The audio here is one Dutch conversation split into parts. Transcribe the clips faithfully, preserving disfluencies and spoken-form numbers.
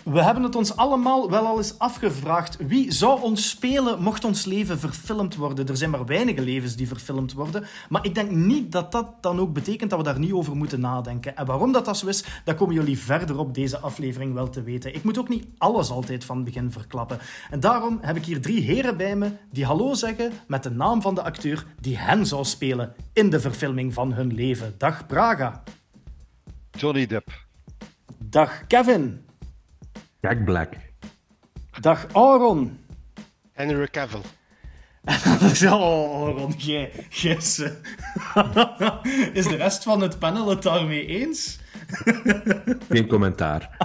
We hebben het ons allemaal wel al eens afgevraagd. Wie zou ons spelen mocht ons leven verfilmd worden? Er zijn maar weinige levens die verfilmd worden. Maar ik denk niet dat dat dan ook betekent dat we daar niet over moeten nadenken. En waarom dat, dat zo is, dat komen jullie verder op deze aflevering wel te weten. Ik moet ook niet alles altijd van het begin verklappen. En daarom heb ik hier drie heren bij me die hallo zeggen met de naam van de acteur die hen zou spelen in de verfilming van hun leven. Dag Braga. Johnny Depp. Dag Kevin. Jack Black. Dag Aaron. Henry Cavill. Oh, Aaron, jij, yes. Is de rest van het panel het daarmee eens? Geen commentaar.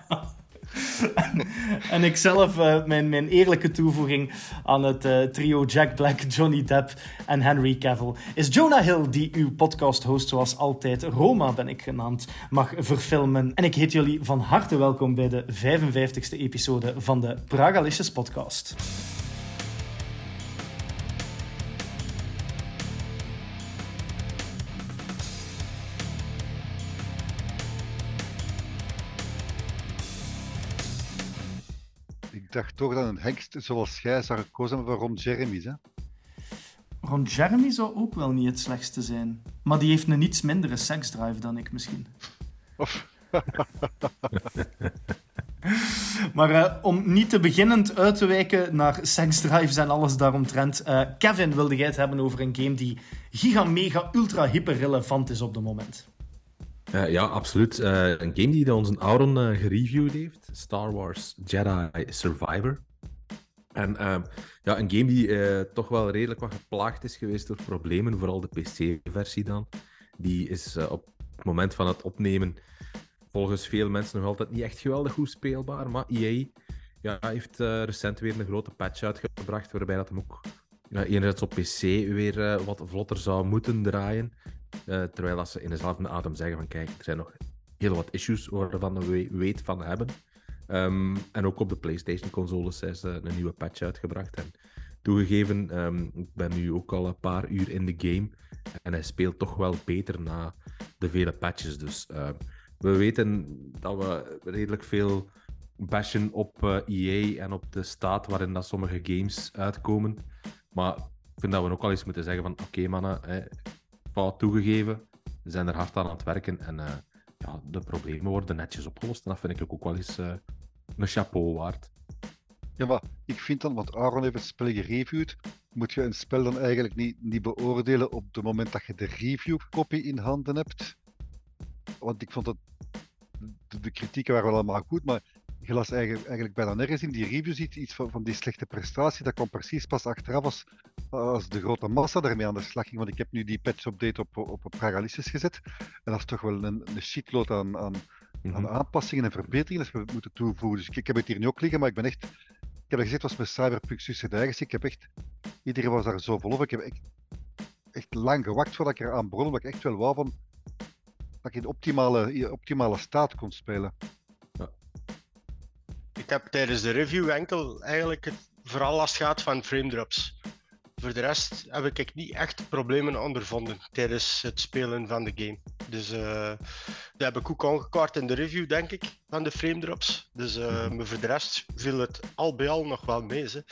En ik zelf, uh, mijn, mijn eerlijke toevoeging aan het uh, trio Jack Black, Johnny Depp en Henry Cavill is Jonah Hill, die uw podcast-host zoals altijd, Roma ben ik genaamd, mag verfilmen. En ik heet jullie van harte welkom bij de vijfenvijftigste episode van de Pragalicious podcast. Ik dacht toch dat een hengst zoals jij zou gekozen hebben voor Ron Jeremy's, hè? Ron Jeremy zou ook wel niet het slechtste zijn. Maar die heeft een iets mindere seksdrive dan ik misschien. Of... Maar uh, om niet te beginnend uit te wijken naar seksdrives en alles daaromtrent. Uh, Kevin, wilde jij het hebben over een game die giga, mega, ultra, hyper relevant is op het moment? Uh, ja, absoluut. Uh, een game die onze Aaron uh, gereviewd heeft. Star Wars Jedi Survivor. En uh, ja, een game die uh, toch wel redelijk wat geplaagd is geweest door problemen. Vooral de P C-versie dan. Die is uh, op het moment van het opnemen volgens veel mensen nog altijd niet echt geweldig goed speelbaar. Maar E A ja, heeft uh, recent weer een grote patch uitgebracht. Waarbij dat hem ook uh, enerzijds op P C weer uh, wat vlotter zou moeten draaien. Uh, terwijl dat ze in dezelfde adem zeggen van kijk, er zijn nog heel wat issues waarvan we weet van hebben. Um, en ook op de PlayStation-consoles is uh, een nieuwe patch uitgebracht. En toegegeven, um, ik ben nu ook al een paar uur in de game en hij speelt toch wel beter na de vele patches. Dus uh, we weten dat we redelijk veel bashen op uh, E A en op de staat waarin dat sommige games uitkomen. Maar ik vind dat we ook al eens moeten zeggen van oké okay, mannen, eh, fout toegegeven, we zijn er hard aan aan het werken en uh, ja, de problemen worden netjes opgelost. En dat vind ik ook wel eens uh, een chapeau waard. Ja, maar ik vind dan, want Aaron heeft het spel gereviewd, moet je een spel dan eigenlijk niet, niet beoordelen op het moment dat je de review-copy in handen hebt. Want ik vond dat de, de kritieken waren wel allemaal goed, maar je las eigenlijk, eigenlijk bijna nergens in die reviews iets, iets van, van die slechte prestatie. Dat kwam precies pas achteraf als, als de grote massa daarmee aan de slag ging. Want ik heb nu die patch-update op, op, op Pragalicious gezet. En dat is toch wel een, een shitload aan, aan, mm-hmm. aan aanpassingen en verbeteringen dat we moeten toevoegen. Dus ik, ik heb het hier nu ook liggen, maar ik ben echt... Ik heb gezegd, het was met Cyberpunk Suicidaris. Ik heb echt... Iedereen was daar zo vol op. Ik heb echt, echt lang gewacht voordat ik eraan begon, omdat ik echt wel wou van... dat ik in optimale, in optimale staat kon spelen. Ja. Ik heb tijdens de review enkel eigenlijk het vooral last gehad van frame drops. Voor de rest heb ik niet echt problemen ondervonden tijdens het spelen van de game. Dus uh, dat heb ik ook aangekaart in de review, denk ik, van de frame drops. Dus uh, maar voor de rest viel het al bij al nog wel mee. Hè.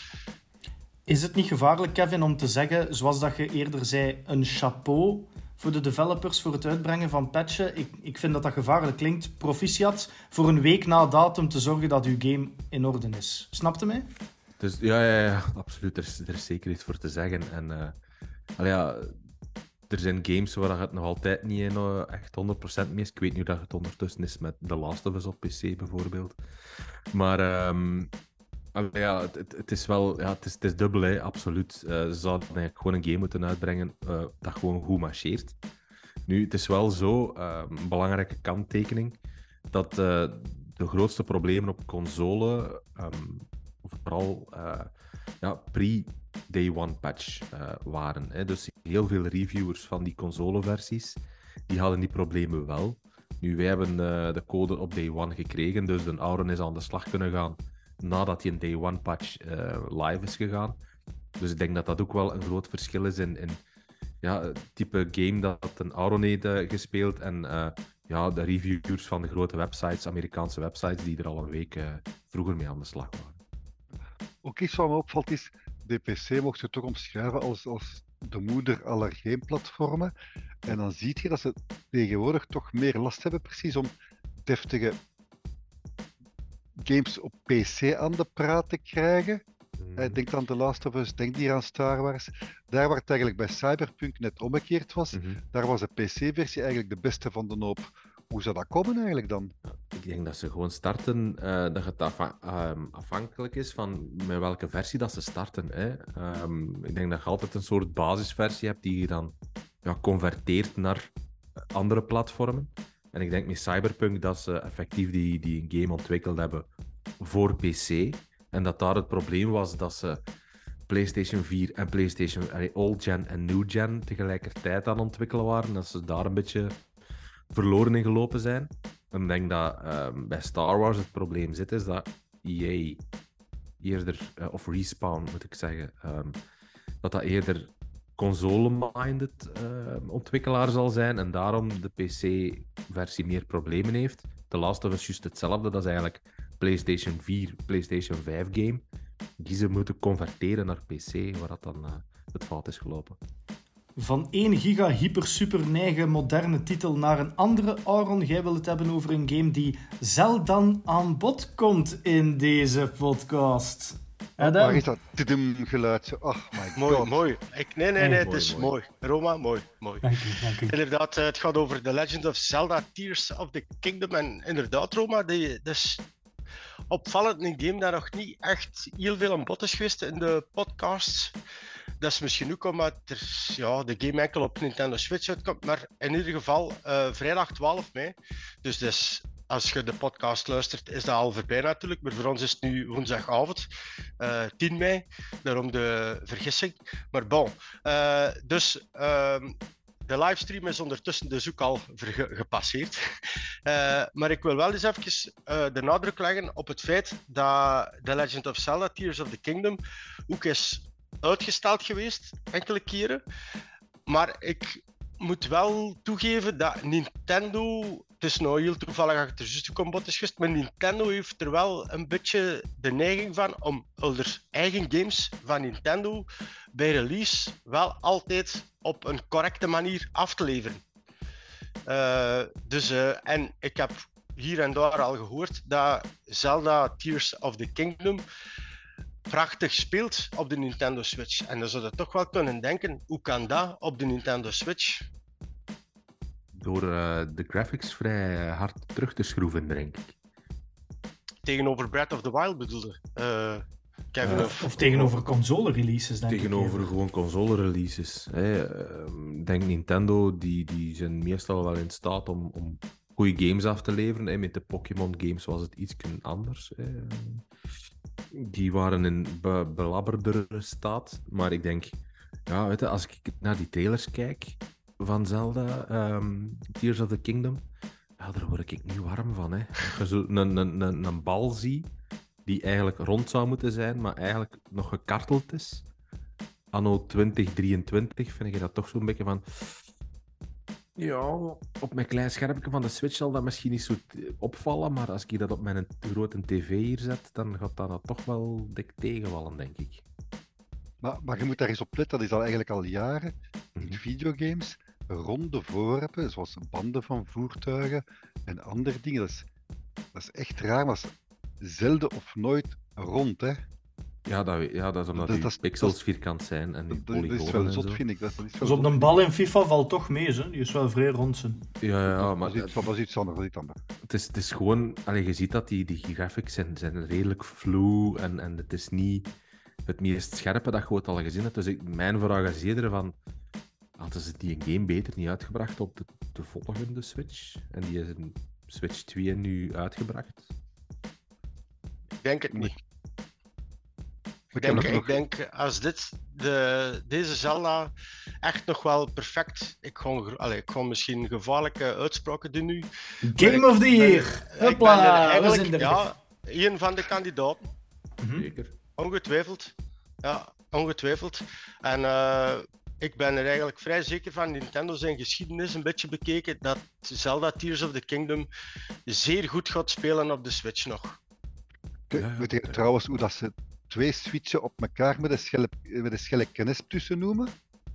Is het niet gevaarlijk, Kevin, om te zeggen, zoals dat je eerder zei, een chapeau voor de developers voor het uitbrengen van patchen? Ik, ik vind dat dat gevaarlijk klinkt. Proficiat voor een week na datum te zorgen dat uw game in orde is. Snapte mij? Dus, ja, ja, ja, absoluut. Er is, er is zeker iets voor te zeggen. En uh, allee, ja, er zijn games waar het nog altijd niet in, uh, echt honderd procent mee is. Ik weet niet hoe dat het ondertussen is met The Last of Us op P C bijvoorbeeld. Maar um, allee, ja, het, het is wel ja, het is, het is dubbel, hè, absoluut. Uh, ze zouden eigenlijk gewoon een game moeten uitbrengen uh, dat gewoon goed marcheert. Nu, het is wel zo, uh, een belangrijke kanttekening, dat uh, de grootste problemen op console... Um, vooral uh, ja, pre-day one patch uh, waren. Hè. Dus heel veel reviewers van die consoleversies, die hadden die problemen wel. Nu, wij hebben uh, de code op day one gekregen, dus de Aaron is aan de slag kunnen gaan nadat die een day one patch uh, live is gegaan. Dus ik denk dat dat ook wel een groot verschil is in, in ja, het type game dat een Aaron heeft uh, gespeeld en uh, ja, de reviewers van de grote websites, Amerikaanse websites, die er al een week uh, vroeger mee aan de slag waren. Ook iets wat me opvalt is, de P C mocht je toch omschrijven als, als de moeder aller gameplatformen. En dan zie je dat ze tegenwoordig toch meer last hebben precies om deftige games op P C aan de praat te krijgen. Mm. Denk aan The Last of Us, denk hier aan Star Wars. Daar waar het eigenlijk bij Cyberpunk net omgekeerd was, mm-hmm. daar was de P C-versie eigenlijk de beste van de hoop. Hoe zou dat komen eigenlijk dan? Ik denk dat ze gewoon starten, uh, dat het afha- um, afhankelijk is van met welke versie dat ze starten. Hè. Um, ik denk dat je altijd een soort basisversie hebt die je dan ja, converteert naar andere platformen. En ik denk met Cyberpunk dat ze effectief die, die een game ontwikkeld hebben voor P C. En dat daar het probleem was dat ze PlayStation vier en PlayStation allee, Old Gen en New Gen tegelijkertijd aan het ontwikkelen waren. Dat ze daar een beetje verloren in gelopen zijn. En ik denk dat um, bij Star Wars het probleem zit, is dat E A eerder, uh, of Respawn moet ik zeggen, um, dat dat eerder console-minded uh, ontwikkelaar zal zijn en daarom de P C-versie meer problemen heeft. The Last of Us juist hetzelfde, dat is eigenlijk PlayStation vier, PlayStation vijf game, die ze moeten converteren naar P C, waar dat dan uh, het fout is gelopen. Van één giga hyper super neige moderne titel naar een andere. Aaron, jij wil het hebben over een game die zelden aan bod komt in deze podcast. Adam? Waar is dat tidum-geluid? Oh my god. Mooi, mooi. Ik, nee, nee, nee, het is mooi. mooi. Roma, mooi, mooi. Dank u, dank u. Inderdaad, het gaat over The Legend of Zelda Tears of the Kingdom. En inderdaad, Roma, die, dat is opvallend een game dat nog niet echt heel veel aan bod is geweest in de podcasts. Dat is misschien ook omdat er, ja, de game enkel op Nintendo Switch uitkomt, maar in ieder geval uh, vrijdag twaalf mei. Dus, dus als je de podcast luistert, is dat al voorbij natuurlijk. Maar voor ons is het nu woensdagavond, uh, tien mei. Daarom de vergissing. Maar bon. Uh, dus uh, de livestream is ondertussen dus ook al verge- gepasseerd. Uh, maar ik wil wel eens even uh, de nadruk leggen op het feit dat The Legend of Zelda Tears of the Kingdom ook is uitgesteld geweest, enkele keren. Maar ik moet wel toegeven dat Nintendo, het is nou heel toevallig dat het er juist ook aan bod is geweest, maar Nintendo heeft er wel een beetje de neiging van om er eigen games van Nintendo bij release wel altijd op een correcte manier af te leveren. Uh, dus, uh, en ik heb hier en daar al gehoord dat Zelda Tears of the Kingdom prachtig speelt op de Nintendo Switch. En dan zou je toch wel kunnen denken, hoe kan dat op de Nintendo Switch? Door uh, de graphics vrij hard terug te schroeven, denk ik. Tegenover Breath of the Wild bedoelde uh, Kevin? Uh, of, of tegenover console-releases, denk tegenover ik. Tegenover gewoon console-releases. Ik denk Nintendo, die, die zijn meestal wel in staat om, om goede games af te leveren. Hè. Met de Pokémon-games was het iets anders. Hè. Die waren in be- belabberdere staat. Maar ik denk, ja, weet je, als ik naar die trailers kijk van Zelda, um, Tears of the Kingdom, ja, daar word ik niet warm van. Hè. Als je zo een, een, een, een bal ziet die eigenlijk rond zou moeten zijn, maar eigenlijk nog gekarteld is. Anno twintig drieëntwintig vind ik dat toch zo'n beetje van... Ja, op mijn klein schermpje van de Switch zal dat misschien niet zo opvallen, maar als ik dat op mijn grote tv hier zet, dan gaat dat toch wel dik tegenvallen, denk ik. Maar, maar je moet daar eens op letten, dat is al eigenlijk al jaren in videogames ronde voorwerpen, zoals banden van voertuigen en andere dingen. Dat is, dat is echt raar, maar zelden of nooit rond, hè. Ja, dat, ja, dat is omdat die pixels dat, vierkant zijn en die polygonen. Dat is wel zot, vind ik. Dat is dus op een bal in FIFA valt toch mee, hè? Die is wel vrij rond zijn. Ja, ja, maar... Dat is iets, dat is iets anders, dat is iets anders. Het is, het is gewoon... Allee, je ziet dat die, die graphics zijn, zijn redelijk flu en, en het is niet het meest scherpe dat je ooit al gezien hebt. Dus ik, mijn vraag is eerder van... Hadden ze die game beter niet uitgebracht op de, de volgende Switch? En die is in Switch twee nu uitgebracht? Ik denk het niet. Ik denk, ik denk als dit, de, deze Zelda echt nog wel perfect... Ik ga, allez, ik ga misschien gevaarlijke uitspraken doen nu. Game ik, of the Year! Hopla! Eigenlijk, ja, een van de kandidaten. Mm-hmm. Zeker. Ongetwijfeld. Ja, ongetwijfeld. En uh, ik ben er eigenlijk vrij zeker van, Nintendo zijn geschiedenis een beetje bekeken, dat Zelda Tears of the Kingdom zeer goed gaat spelen op de Switch nog. Ja, weet je ja. trouwens hoe dat ze twee switchen op elkaar met een schelle, met een schelle kennis tussen noemen?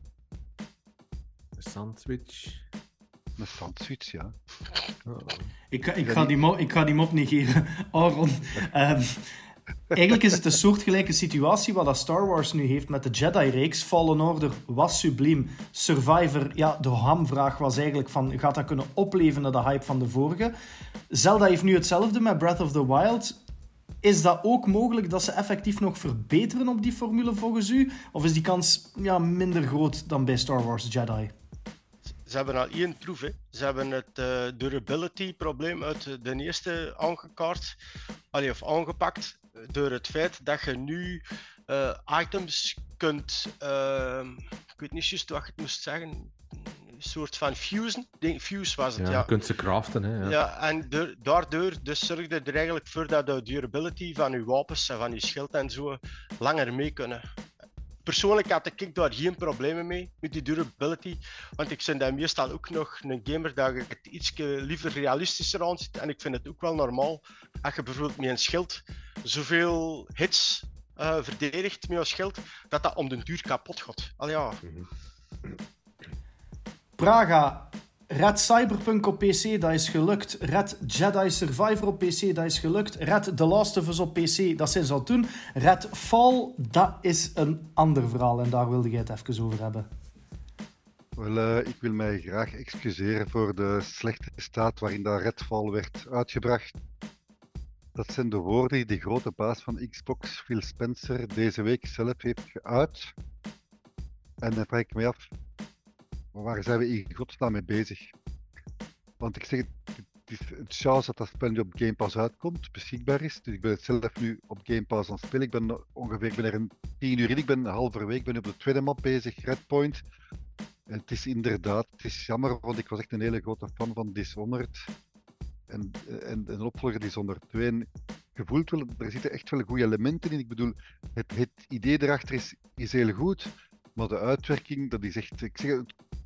Een Sand-switch. Een Sand-switch, ja. Oh. Ik, ik, ga die mo- ik ga die mop negeren. Aaron, um, eigenlijk is het een soortgelijke situatie wat dat Star Wars nu heeft met de Jedi-reeks. Fallen Order was subliem. Survivor, ja, de hamvraag was eigenlijk van, gaat dat kunnen opleven naar de hype van de vorige? Zelda heeft nu hetzelfde met Breath of the Wild. Is dat ook mogelijk dat ze effectief nog verbeteren op die formule volgens u? Of is die kans ja, minder groot dan bij Star Wars Jedi? Ze hebben al één troef. Hè. Ze hebben het uh, durability-probleem uit de eerste aangekaart, allee, of aangepakt, door het feit dat je nu uh, items kunt, uh, ik weet niet juist wat je het moest zeggen, een soort van fusen. Denk, fuse was het, ja. ja. Je kunt ze craften, hè. Ja, ja en de, daardoor dus zorgde er eigenlijk voor dat de durability van je wapens en van je schild en zo langer mee kunnen. Persoonlijk had ik daar geen problemen mee, met die durability, want ik ben dan meestal ook nog een gamer dat ik het iets liever realistischer aan zit en ik vind het ook wel normaal als je bijvoorbeeld met een schild zoveel hits uh, verdedigt met je schild, dat dat om den duur kapot gaat. Al ja. Mm-hmm. Praga, Red Cyberpunk op P C, dat is gelukt. Red Jedi Survivor op P C, dat is gelukt. Red The Last of Us op P C, dat zijn ze al toen. Red Fall, dat is een ander verhaal en daar wilde jij het even over hebben. Wel, uh, ik wil mij graag excuseren voor de slechte staat waarin dat Redfall werd uitgebracht. Dat zijn de woorden die de grote baas van Xbox, Phil Spencer, deze week zelf heeft geuit. En dan vraag ik me af, waar zijn we in godsnaam mee bezig? Want ik zeg, het is een chance dat dat spel nu op Game Pass uitkomt, beschikbaar is. Dus ik ben het zelf nu op Game Pass aan het spelen. Ik ben ongeveer, ik ben er een tien uur in, ik ben halverwege, ik ben op de tweede map bezig, Redpoint. En het is inderdaad, het is jammer, want ik was echt een hele grote fan van Dishonored. En, en, en een opvolger Dishonored twee. En je voelt wel, er zitten echt wel goede elementen in. Ik bedoel, het, het idee erachter is, is heel goed, maar de uitwerking, dat is echt, ik zeg,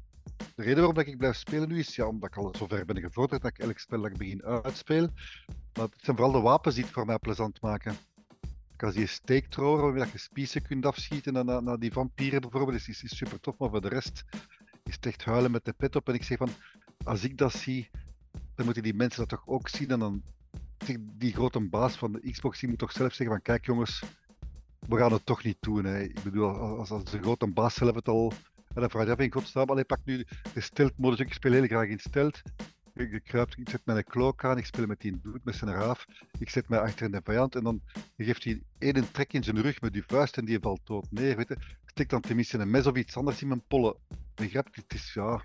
de reden waarom ik blijf spelen nu is, ja, omdat ik al zo ver ben gevorderd dat ik elk spel dat ik begin uitspeel. Maar het zijn vooral de wapens die het voor mij plezant maken. Als die steak thrower, waarmee je spiezen kunt afschieten naar, naar, naar die vampieren bijvoorbeeld, is, is, is super tof, maar voor de rest is het echt huilen met de pet op. En ik zeg van, als ik dat zie, dan moeten die mensen dat toch ook zien. En dan, die grote baas van de Xbox, die moet toch zelf zeggen van, kijk jongens, we gaan het toch niet doen. Hè. Ik bedoel, als, als de grote baas zelf het al... En dan vraag je af in godsnaam, allee, pak nu de stealth-modus, ik speel heel graag in stealth. Ik, ik, kruip, ik zet mijn klok aan, ik speel met die dude met zijn raaf, ik zet mij achter een vijand en dan geeft hij één trek in zijn rug met die vuist en die valt dood neer. Weet je. Stik dan tenminste een mes of iets anders in mijn pollen. Begrijp je, het is ja...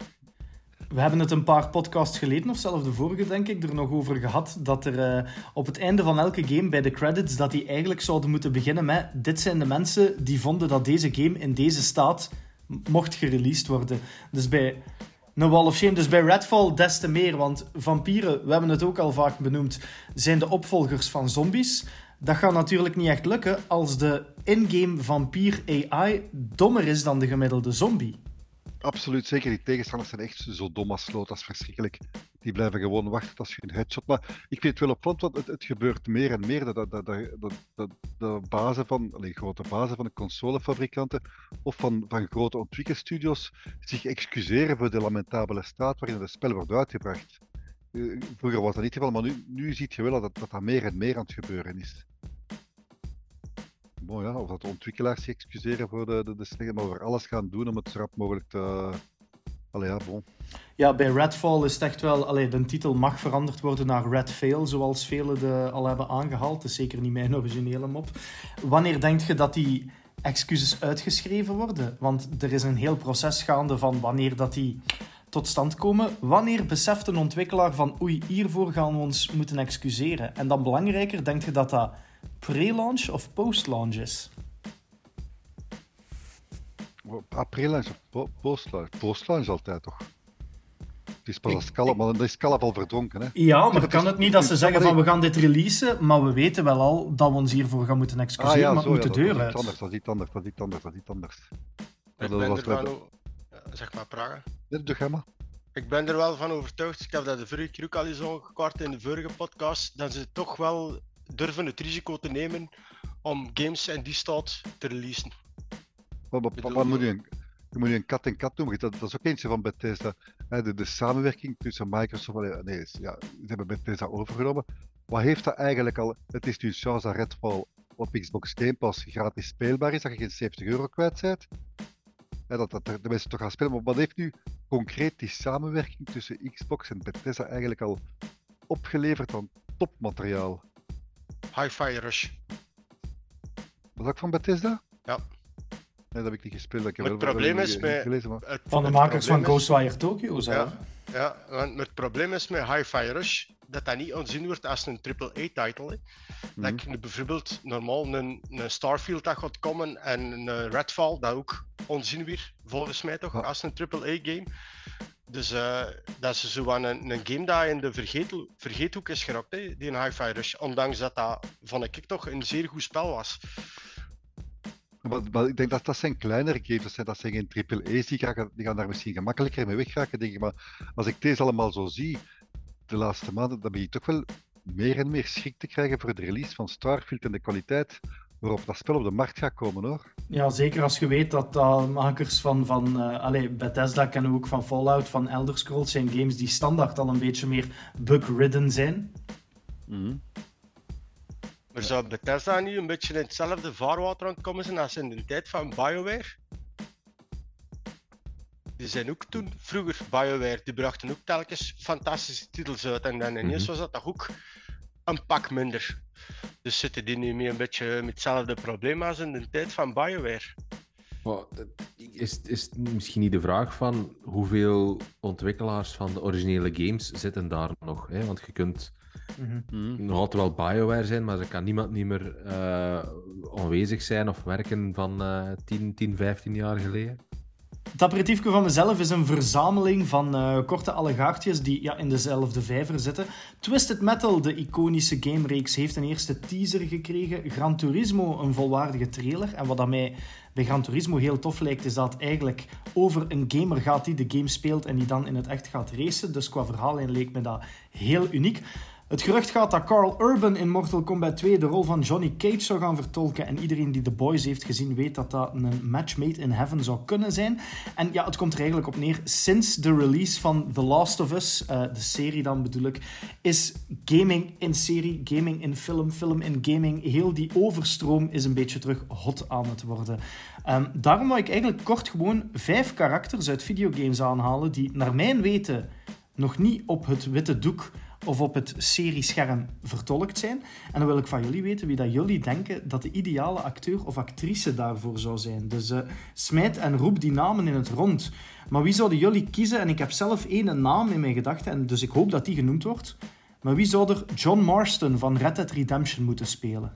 We hebben het een paar podcasts geleden, of zelfs de vorige denk ik, er nog over gehad, dat er uh, op het einde van elke game bij de credits, dat die eigenlijk zouden moeten beginnen met dit zijn de mensen die vonden dat deze game in deze staat mocht gereleased worden. Dus bij een Wall of Shame, dus bij Redfall des te meer, want vampieren, we hebben het ook al vaak benoemd, zijn de opvolgers van zombies. Dat gaat natuurlijk niet echt lukken als de in-game vampier A I dommer is dan de gemiddelde zombie. Absoluut, zeker. Die tegenstanders zijn echt zo dom als sloot, dat is verschrikkelijk. Die blijven gewoon wachten als je een headshot. Maar ik vind het wel opvallend, want het, het gebeurt meer en meer dat, dat, dat, dat, dat de bazen van, allez, grote bazen van de consolefabrikanten of van, van grote ontwikkelstudios zich excuseren voor de lamentabele staat waarin het spel wordt uitgebracht. Uh, vroeger was dat niet het geval, maar nu, nu zie je wel dat, dat dat meer en meer aan het gebeuren is. Mooi, ja, of dat de ontwikkelaars zich excuseren voor de, de, de slechte, maar we alles gaan doen om het zo rap mogelijk te... Allee, ja, bon. Ja, bij Redfall is het echt wel... Allee, de titel mag veranderd worden naar Redfall, zoals velen de al hebben aangehaald. Dat is zeker niet mijn originele mop. Wanneer denk je dat die excuses uitgeschreven worden? Want er is een heel proces gaande van wanneer dat die tot stand komen. Wanneer beseft een ontwikkelaar van oei, hiervoor gaan we ons moeten excuseren? En dan belangrijker, denk je dat dat pre-launch of post-launch is? Pre-launch of po- post-launch? Post-launch altijd toch? Het is pas als kalf, maar dan is kalf al verdronken. Hè? Ja, maar kan het niet dat ze zeggen van we gaan dit releasen, maar we weten wel al dat we ons hiervoor gaan moeten excuseren, ah, ja, maar zo, het moet ja, de deur dat, uit. dat is iets anders, dat is iets anders, dat is iets anders. Ik Dat ben was ervan, wel... zeg maar Praga. Ja, doe ga maar. Ik ben er wel van overtuigd, ik heb dat de vorige keer ook al eens aangekaart in de vorige podcast, dat ze toch wel durven het risico te nemen om games in die staat te releasen. Wat, wat, wat, wat moet je, een, je moet je een kat en kat noemen? Dat, dat is ook eentje van Bethesda. Hè, de, de samenwerking tussen Microsoft... Nee, ja, ze hebben Bethesda overgenomen. Wat heeft dat eigenlijk al... Het is nu zoals dat Redfall op Xbox Game Pass gratis speelbaar is, dat je geen zeventig euro kwijt bent. Hè, dat, dat de mensen toch gaan spelen. Maar wat heeft nu concreet die samenwerking tussen Xbox en Bethesda eigenlijk al opgeleverd aan topmateriaal? Hi-Fi Rush. Was dat van Bethesda? Ja. Nee, dat heb ik niet gespeeld. Ik heb Het wel, probleem wel is niet met... gelezen, maar... het- Van de het makers van probleem is- Ghostwire Tokyo zelf. Ja, ja, want het probleem is met Hi-Fi Rush dat dat niet aanzien wordt als een triple A-title. Mhm. Dat ik bijvoorbeeld normaal een, een Starfield dat gaat komen en een Redfall dat ook onzien weer, volgens mij toch, Ja. als een triple A-game. Dus uh, dat is zo aan een, een game dat in de vergeet, vergeethoek is geraakt, hè, die een Hi-Fi Rush. Ondanks dat dat, vond ik toch, een zeer goed spel was. Maar, maar ik denk dat dat zijn kleinere games, dat zijn, dat zijn geen triple A's, die gaan, die gaan daar misschien gemakkelijker mee wegraken, denk ik. Maar als ik deze allemaal zo zie, de laatste maanden, dan begin je toch wel meer en meer schrik te krijgen voor de release van Starfield en de kwaliteit waarop dat spel op de markt gaat komen, hoor. Ja, zeker als je weet dat uh, makers van, van uh, allee, Bethesda kennen we ook van Fallout, van Elder Scrolls, zijn games die standaard al een beetje meer bug-ridden zijn. Mm-hmm. Maar zou Bethesda nu een beetje in hetzelfde vaarwater aan het komen zijn als in de tijd van BioWare? Die zijn ook toen, vroeger BioWare, die brachten ook telkens fantastische titels uit en dan ineens was dat toch ook een pak minder. Dus zitten die nu mee een beetje met hetzelfde probleem als in de tijd van BioWare? Maar, is, is het misschien niet de vraag van hoeveel ontwikkelaars van de originele games zitten daar nog? Hè? Want je kunt Mm-hmm. nog altijd wel BioWare zijn, maar er kan niemand niet meer uh, aanwezig zijn of werken van uh, tien, vijftien jaar geleden. Het aperitiefje van mezelf is een verzameling van uh, korte allegaartjes die ja, in dezelfde vijver zitten. Twisted Metal, de iconische gamereeks, heeft een eerste teaser gekregen. Gran Turismo, een volwaardige trailer. En wat dat mij bij Gran Turismo heel tof lijkt, is dat het eigenlijk over een gamer gaat die de game speelt en die dan in het echt gaat racen. Dus qua verhaallijn leek me dat heel uniek. Het gerucht gaat dat Carl Urban in Mortal Kombat twee de rol van Johnny Cage zou gaan vertolken. En iedereen die The Boys heeft gezien weet dat dat een match made in heaven zou kunnen zijn. En ja, het komt er eigenlijk op neer. Sinds de release van The Last of Us, uh, de serie dan bedoel ik, is gaming in serie, gaming in film, film in gaming, heel die overstroom is een beetje terug hot aan het worden. Um, daarom wou ik eigenlijk kort gewoon vijf karakters uit videogames aanhalen die naar mijn weten nog niet op het witte doek of op het seriescherm vertolkt zijn. En dan wil ik van jullie weten wie dat jullie denken dat de ideale acteur of actrice daarvoor zou zijn. Dus uh, smijt en roep die namen in het rond. Maar wie zouden jullie kiezen? En ik heb zelf één naam in mijn gedachten, en dus ik hoop dat die genoemd wordt. Maar wie zou er John Marston van Red Dead Redemption moeten spelen?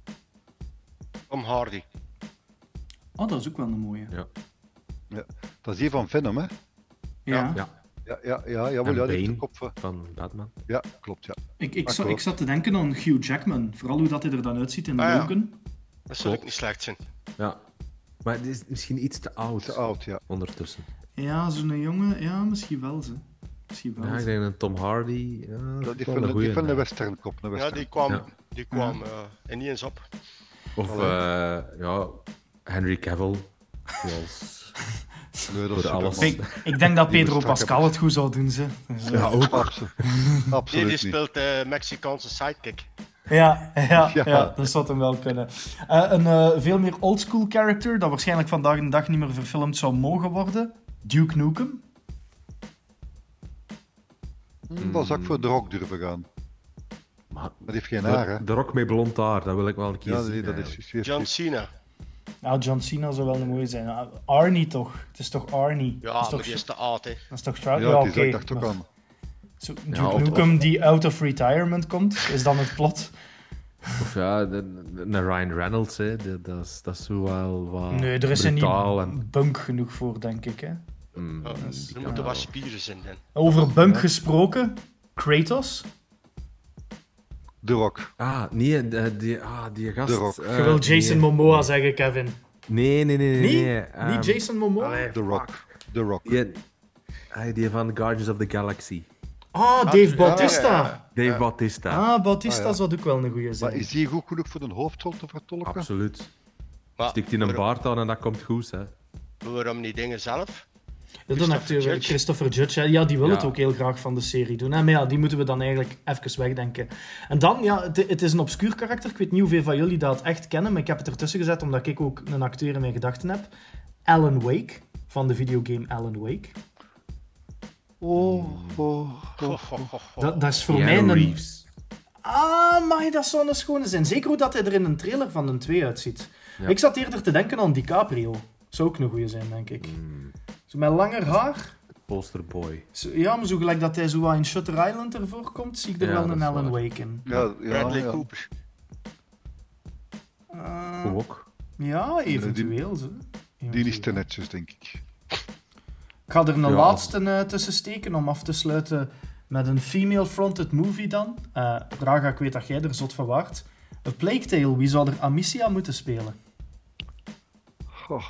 Tom Hardy. Oh, dat is ook wel een mooie. Ja. Ja. Dat is die van Venom, hè? Ja. Ja. Ja, ja, ja, jawel, En ja, die heeft Bane. de kop van... Van Batman. Ja, klopt, ja. Ik, ik, Akkoord. ik zat te denken aan Hugh Jackman. Vooral hoe dat hij er dan uitziet in Ah, ja. Logan. Dat zou ook Klopt. niet slecht zijn. Ja. Maar het is misschien iets te oud. Te oud, ja. Ondertussen. Ja, zo'n jongen. Ja, misschien wel, ze. Misschien wel. Ja, ik ze. denk een Tom Hardy. Ja, Ja, dat is die wel van een de, goeie, die van de hè. westernkop, een Ja, western. die kwam, Ja. die kwam uh, er niet eens op. Of Allee. uh, ja, Henry Cavill. Zoals Nee, dat is voor alles. Superman. Ik, ik denk dat Die Pedro moet strak Pascal het goed zou doen, ze. Dus, Ja, ook. Absoluut, Nee, absoluut die niet. speelt de Mexicaanse sidekick. Ja, ja, ja. Ja. dat zou hem wel kunnen. Uh, een uh, veel meer oldschool character, dat waarschijnlijk vandaag de dag niet meer verfilmd zou mogen worden. Duke Nukem. Hm, Dan zou ik voor de Rock durven gaan. Maar Maar die heeft geen haar, hè? de, de rok met blond haar, dat wil ik wel een keer Ja, zien. nee, dat eigenlijk. is juist. John Cena. Ja, John Cena zou wel een mooie zijn. Uh, Arnie toch? Het is toch Arnie? Ja, dat is maar toch, die is te oud, hè. dat is toch trouw? Ja, Ja, die oké. zou ik dacht ook maar- aan. Zo, Duke Ja, of- Nukem die out of retirement komt, is dan het plot? Of ja, de, de, de Ryan Reynolds, hè, de- dat, is, dat is zo wel wat Nee, er is er brutaal en... niet bunk genoeg voor, denk ik. Hè? Mm, Ja, die er kan moeten wel. wat spieren zijn, dan. Over bunk Ja. gesproken, Kratos. De Rock. Ah, nee, die, die, ah, die gast... De Rock. eh, Je wil Jason nee. Momoa zeggen, Kevin. Nee, nee, nee, nee. Niet? nee, ehm, Niet Jason Momoa? allee, The fuck. Rock. The Rock. Die, ah, die van Guardians of the Galaxy. Ah, Dave Bautista. Ja, ja, ja. Dave Ja. Bautista. Ah, Bautista Ah, ja. zou ook wel een goede Maar zijn. is die goed genoeg voor een hoofdrol te vertolken? Absoluut. Maar Stikt hij een waarom- baard aan en dat komt goed, hè. Waarom niet dingen zelf? Ja, de Christopher acteur Judge. Christopher Judge, hè. Ja, die wil Ja. het ook heel graag van de serie doen. Hè. Maar ja, die moeten we dan eigenlijk even wegdenken. En dan, ja, het, het is een obscuur karakter. Ik weet niet hoeveel van jullie dat echt kennen, maar ik heb het ertussen gezet omdat ik ook een acteur in mijn gedachten heb. Alan Wake, van de videogame Alan Wake. Oh, oh, oh. Ho, ho, ho, ho. Dat, dat is voor Keanu mij een... Reeves. Ah, maar dat zou een schone zijn. Zeker hoe dat hij er in een trailer van een twee uitziet. Ja. Ik zat eerder te denken aan DiCaprio. Zou ook een goeie zijn, denk ik. Mm, Zo met langer haar. posterboy. Zo, ja, maar zo gelijk dat hij zo wat in Shutter Island ervoor komt, zie ik er Ja, wel dat een is Alan waar. Wake in. Ja, ja, Bradley ja. Cooper. Uh, Hoe ook. ja, eventueel. Zo. Die is Eventueel. te netjes, denk ik. Ik ga er een Ja. laatste uh, tussen steken om af te sluiten met een female-fronted movie dan. Uh, Braga, ik weet dat jij er zot van waart. A Plague Tale, wie zou er Amicia moeten spelen? Goh.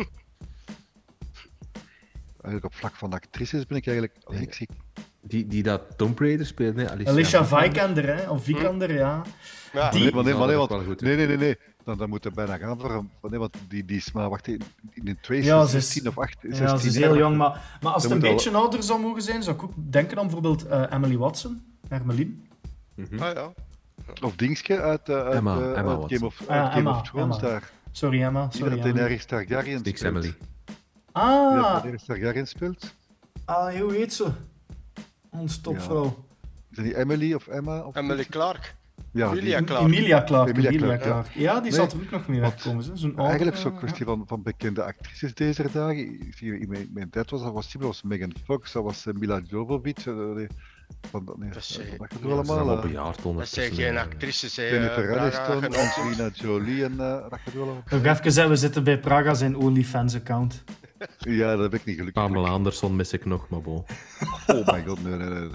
Eigenlijk op vlak van actrices ben ik eigenlijk... Allee, ik zie... Die, die dat Tomb Raider speelt, nee. Alicia, Alicia Vikander, hè? Of Vikander, ja. Ja, Die- Nee, maar nee, zou maar nee, dat ook want... wel goed Nee, nee, nee, nee. Dan, dan moet er bijna gaan voor een... Nee, want die, die is maar... Wacht, in, in de twee Ja, is ze is- zestien of acht... Ja, ze is heel jong, maar, maar als het Dan een moet beetje ouder zou mogen zijn, zou ik ook denken aan bijvoorbeeld uh, Emily Watson, Hermeline. Mhm. Ah, ja. Of Dingske uit, uh, uit, Emma, uh, Emma uit Watson. Game of, Ah, uit Game Emma, of Thrones Emma. daar. Sorry Emma, Die sorry dat in Emily. Daenerys Targaryen Stix speelt. Emily. Die dat Ah, Daenerys Targaryen speelt. ah, hoe heet ze? Ons topvrouw. Is dat niet Emily of Emma? Of Emily Clark. Ja, die- Emilia Clark. Emilia Clarke. Emilia Emilia Clarke, ja. Clarke. Ja, die Nee, zal er ook nog mee want wegkomen. Hè. Zo'n Eigenlijk oudere- zo'n kwestie van, van bekende actrices deze dagen. Ik zie in mijn, mijn tijd was dat was, dat was Megan Fox, dat was uh, Mila Jovovich. Uh, nee, van, dat, nee, Dat is, dat, eh, dat Dat gaat is allemaal. allemaal Uh, bejaard Dat ondertussen. zijn geen eh. actrices, hè. Jennifer Braga, Aniston, genoemd. Angelina Jolie en uh, dat gaat wel. Nog even zeggen, we zitten bij Praga zijn OnlyFans-account. Ja, dat heb ik niet gelukkig. Pamela Anderson mis ik nog, maar bon. Oh my god, nee, nee, nee.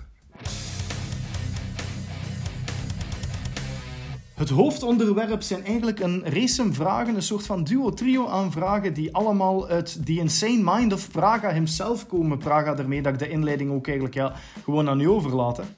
Het hoofdonderwerp zijn eigenlijk een race vragen, een soort van duo-trio aan vragen die allemaal uit The Insane Mind of Praga himself komen. Praga, daarmee dat ik de inleiding ook eigenlijk ja, gewoon aan u overlaat. Hè.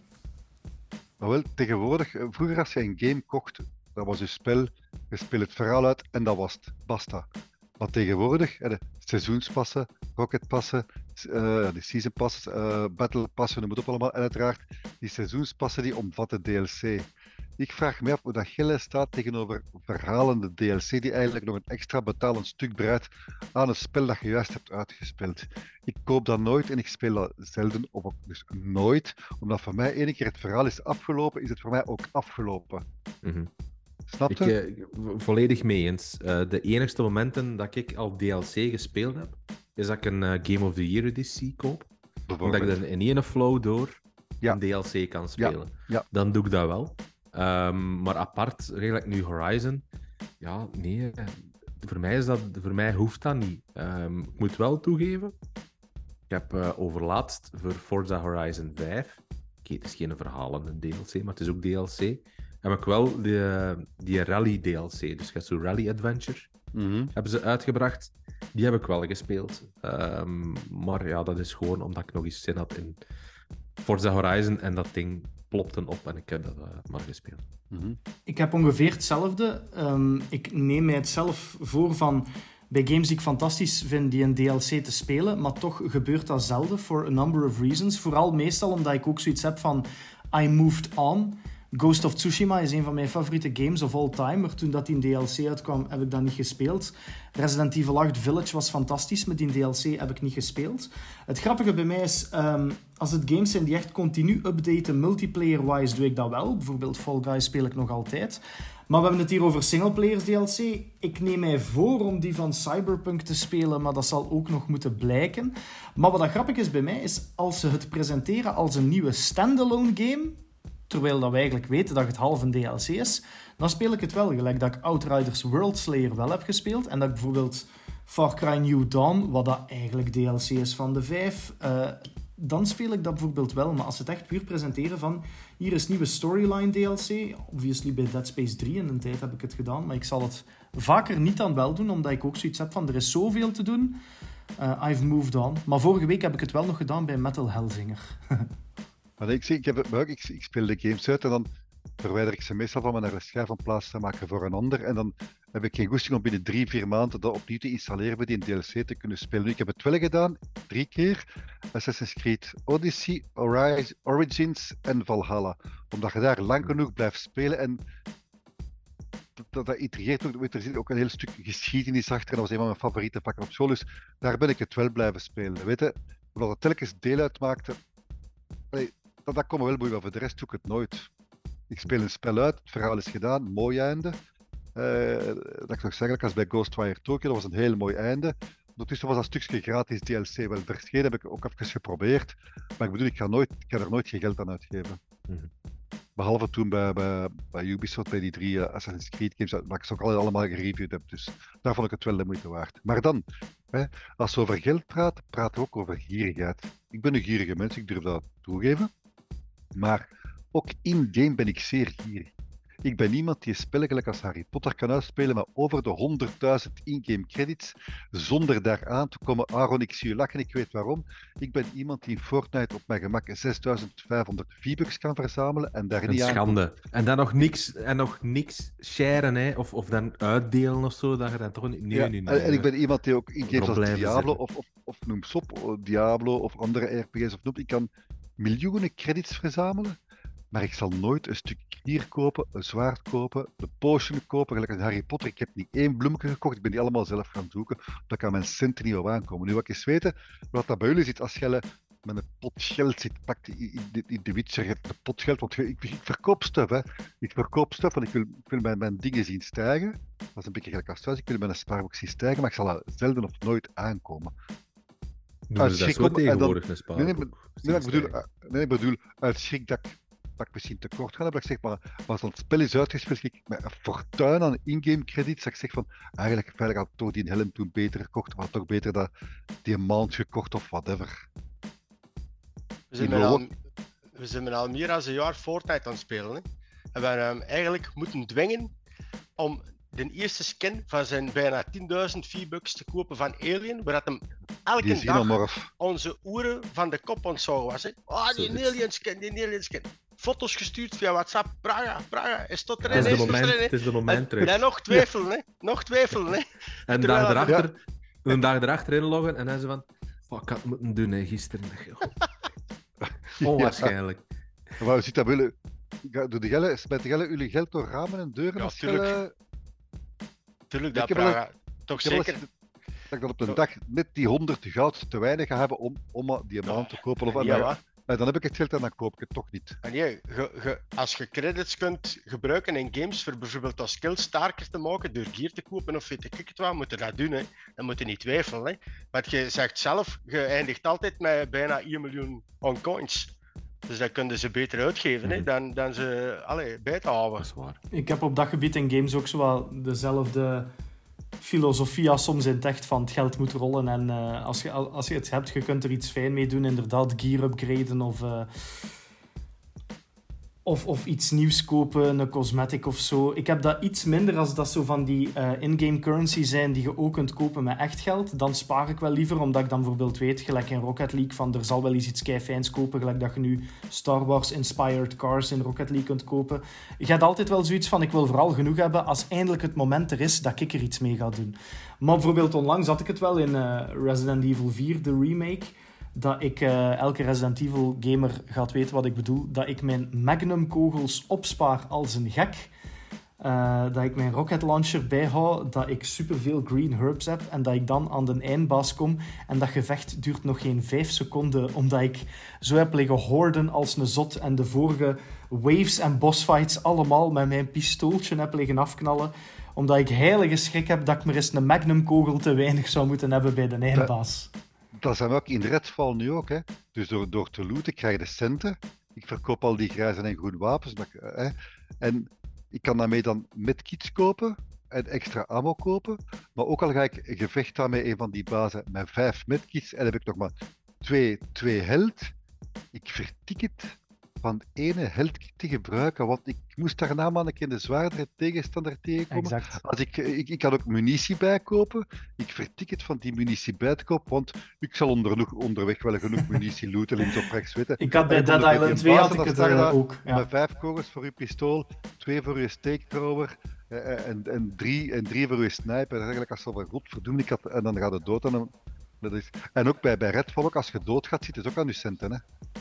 Maar wel, tegenwoordig, uh, vroeger als je een game kocht, dat was je spel, je speelt het verhaal uit en dat was het. Basta. Maar tegenwoordig, hè, de seizoenspassen, rocketpassen, uh, de seasonpassen, uh, battle passen, noem het op allemaal. En uiteraard, die seizoenspassen die omvatten D L C. Ik vraag me af hoe dat geld staat tegenover verhalende D L C die eigenlijk nog een extra betalend stuk breidt aan een spel dat je juist hebt uitgespeeld. Ik koop dat nooit en ik speel dat zelden of ook dus nooit, omdat voor mij ene keer het verhaal is afgelopen, is het voor mij ook afgelopen. Mhm. Snap Ik, je? eh, vo- volledig mee eens. Uh, de enigste momenten dat ik al D L C gespeeld heb, is dat ik een uh, Game of the Year editie koop. Omdat ik dan in één flow door Ja. een D L C kan spelen. ja. Dan doe ik dat wel. Um, maar apart, redelijk nu Horizon, ja, nee, eh, voor mij, is dat, voor mij hoeft dat niet. Um, ik moet wel toegeven, ik heb uh, overlaatst voor Forza Horizon vijf, oké, okay, het is geen verhalende D L C, maar het is ook D L C, heb ik wel de, die Rally D L C, dus je hebt zo'n Rally Adventure, Mm-hmm. hebben ze uitgebracht. Die heb ik wel gespeeld. Um, maar ja, dat is gewoon omdat ik nog eens zin had in Forza Horizon en dat ding plopte op en ik heb dat uh, maar gespeeld. Mm-hmm. Ik heb ongeveer hetzelfde. Um, ik neem mij het zelf voor van bij games die ik fantastisch vind die een D L C te spelen, maar toch gebeurt dat zelden for a number of reasons. Vooral meestal omdat ik ook zoiets heb van I moved on. Ghost of Tsushima is een van mijn favoriete games of all time, maar toen dat die in D L C uitkwam, heb ik dat niet gespeeld. Resident Evil acht Village was fantastisch, maar die in D L C heb ik niet gespeeld. Het grappige bij mij is, um, als het games zijn die echt continu updaten, multiplayer-wise, doe ik dat wel. Bijvoorbeeld Fall Guys speel ik nog altijd. Maar we hebben het hier over singleplayers D L C. Ik neem mij voor om die van Cyberpunk te spelen, maar dat zal ook nog moeten blijken. Maar wat dat grappig is bij mij, is als ze het presenteren als een nieuwe standalone game, terwijl dat we eigenlijk weten dat het half een D L C is, dan speel ik het wel. Gelijk dat ik Outriders World Slayer wel heb gespeeld en dat ik bijvoorbeeld Far Cry New Dawn, wat dat eigenlijk D L C is van de vijf, uh, dan speel ik dat bijvoorbeeld wel. Maar als ze het echt puur presenteren van hier is nieuwe storyline D L C, obviously bij Dead Space drie in een tijd heb ik het gedaan, maar ik zal het vaker niet dan wel doen, omdat ik ook zoiets heb van er is zoveel te doen. Uh, I've moved on. Maar vorige week heb ik het wel nog gedaan bij Metal Hellsinger. Maar ik, zie, ik, heb, maar ik, ik speel de games uit en dan verwijder ik ze meestal van me naar de schijf van plaats te maken voor een ander. En dan heb ik geen goesting om binnen drie, vier maanden dat opnieuw te installeren bij die in D L C te kunnen spelen. Nu, ik heb het wel gedaan, drie keer. Assassin's Creed Odyssey, Oris, Origins en Valhalla. Omdat je daar lang genoeg blijft spelen en dat, dat intrigeert ook. Er zit ook een heel stuk geschiedenis achter en dat was een van mijn favoriete vakken op school. Dus daar ben ik het wel blijven spelen. Weet je, omdat het telkens deel uitmaakte. Allee, dat, dat kon me wel boeien, maar voor de rest doe ik het nooit. Ik speel een spel uit, het verhaal is gedaan, mooi einde. Uh, dat ik nog zeggen, als bij Ghostwire Tokyo, dat was een heel mooi einde. Ondertussen was dat stukje gratis D L C wel verschenen, heb ik ook even geprobeerd. Maar ik bedoel, ik ga, nooit, ik ga er nooit geen geld aan uitgeven. Mm-hmm. Behalve toen bij, bij, bij Ubisoft, bij die drie uh, Assassin's Creed games, dat ik ze ook allemaal gereviewd heb. Dus daar vond ik het wel de moeite waard. Maar dan, hè, als we over geld praten, praten we ook over gierigheid. Ik ben een gierige mens, ik durf dat toegeven. Maar ook in-game ben ik zeer gierig. Ik ben iemand die spellen gelijk als Harry Potter kan uitspelen met over de honderdduizend in-game credits, zonder daar aan te komen. Aaron, ik zie je lachen, ik weet waarom. Ik ben iemand die in Fortnite op mijn gemak zesduizend vijfhonderd V-Bucks kan verzamelen en daar een niet aan... schande. En dan nog niks, en nog niks sharen, hè? Of, of dan uitdelen of zo, dat je dan toch niet... Nee, ja, nee, nee. En ik ben iemand die ook in games als Diablo of, of, of noem Sop, Diablo of andere R P G's of noem, ik kan miljoenen credits verzamelen. Maar ik zal nooit een stuk gier kopen, een zwaard kopen, een potion kopen, gelijk als Harry Potter. Ik heb niet één bloemetje gekocht, ik ben die allemaal zelf gaan zoeken, omdat ik aan mijn centen niet wou aankomen. Nu wil ik eens weten wat dat bij jullie zit als je met een pot geld zit, pakt in de, in de Witcher, je hebt een pot geld, want ik, ik verkoop stuff, hè. Ik verkoop stuff, want ik wil, ik wil mijn, mijn dingen zien stijgen. Dat is een beetje gelijk als thuis, ik wil mijn spaarboek zien stijgen, maar ik zal er zelden of nooit aankomen. Doen ze dat zo tegenwoordig, een spaarboek? Nee, nee, nee, ik bedoel, nee, ik bedoel, uit schrik dat ik dat ik misschien tekort ga hebben, dat ik zeg, maar als het spel is uitgespeeld, ik met een fortuin aan in-game credits, dat ik zeg van, eigenlijk veilig had ik toch die helm toen beter gekocht, maar toch beter dat die maand gekocht of whatever. We zijn, met al, we zijn met al meer dan een jaar Fortnite aan het spelen, hè. En we hebben hem eigenlijk moeten dwingen om de eerste skin van zijn bijna tienduizend V-Bucks te kopen van Alien, waar dat hem elke die dag xenomorph. Onze oeren van de kop ontzogen was. Hè. Oh, die Zo, Alien skin, die Alien skin. Foto's gestuurd via WhatsApp. Braga, Braga, is tot erin. Het is de is moment, erin, het is de moment terug. En nog twijfelen, hè. Nog twijfelen, hè. En Terwijl dag dat- erachter, een dag erachter inloggen en dan ze van, oh, ik had het moeten doen hè, gisteren. Onwaarschijnlijk. Ja. Maar zit dat willen? Doe de gelle, smijt de gelle jullie geld door ramen en deuren? Ja, als tuurlijk. gelle- Tuurlijk, Ik dat heb wel Braga. Toch Ik heb wel zeker. eens dat ik dan op een dag net die honderd goud te weinig ga hebben om, om die maand te kopen. Of, Ja, maar, wat? maar dan heb ik het geld en dan koop ik het toch niet. En nee, ge, ge, als je credits kunt gebruiken in games voor bijvoorbeeld als skills sterker te maken, door gear te kopen of weet ik het wat, moet je dat doen. Hè. Dan moet je niet twijfelen. Hè. Want je zegt zelf, je eindigt altijd met bijna één miljoen on coins. Dus dat kunnen ze beter uitgeven hè, Mhm. dan, dan ze allee, bij te houden. Dat is waar. Ik heb op dat gebied in games ook zo wel dezelfde filosofie als soms in het echt van het geld moet rollen. En uh, als, je, als je het hebt, je kunt er iets fijn mee doen. Inderdaad, gear upgraden of, uh, of, of iets nieuws kopen, een cosmetic of zo. Ik heb dat iets minder als dat zo van die uh, in-game currency zijn die je ook kunt kopen met echt geld. Dan spaar ik wel liever, omdat ik dan bijvoorbeeld weet, gelijk in Rocket League, van er zal wel eens iets keifijns kopen, gelijk dat je nu Star Wars inspired cars in Rocket League kunt kopen. Je hebt altijd wel zoiets van, ik wil vooral genoeg hebben als eindelijk het moment er is dat ik er iets mee ga doen. Maar bijvoorbeeld onlangs had ik het wel in uh, Resident Evil vier, de remake, dat ik, uh, elke Resident Evil gamer gaat weten wat ik bedoel, dat ik mijn Magnum kogels opspaar als een gek, uh, dat ik mijn rocket launcher bijhoud, dat ik superveel green herbs heb en dat ik dan aan de eindbaas kom en dat gevecht duurt nog geen vijf seconden, omdat ik zo heb liggen horden als een zot en de vorige waves en bossfights allemaal met mijn pistooltje heb liggen afknallen, omdat ik heilige schrik heb dat ik maar eens een Magnum kogel te weinig zou moeten hebben bij de eindbaas. Dat zijn we ook in Redfall nu ook. Hè. Dus door, door te looten krijg je de centen. Ik verkoop al die grijze en groen wapens. Maar, ik- hè. En ik kan daarmee dan medkits kopen en extra ammo kopen. Maar ook al ga ik een gevecht aan met een van die bazen met vijf medkits en heb ik nog maar twee, twee held. Ik vertik het van ene heldkit te gebruiken, want ik moest daarna maar een keer de zwaardere tegenstander tegenkomen. Exact. Als ik, ik, ik kan ook munitie bijkopen. Ik vertik het van die munitie bij te kopen, want ik zal onder, onderweg wel genoeg munitie looten, links of rechts, weten. Ik had bij En dan Dead een Island beetje twee had bazen, ik het dan sta je uh, daar ook. Ja. Met vijf kogels voor je pistool, twee voor je steekthrower eh, en, en, drie, en drie voor je sniper. Dat is eigenlijk als je van godverdomme, ik had, en dan gaat het dood. En, dan, dat is, en ook bij, bij Redfall, ook, als je dood gaat, zit het ook aan je centen. Hè?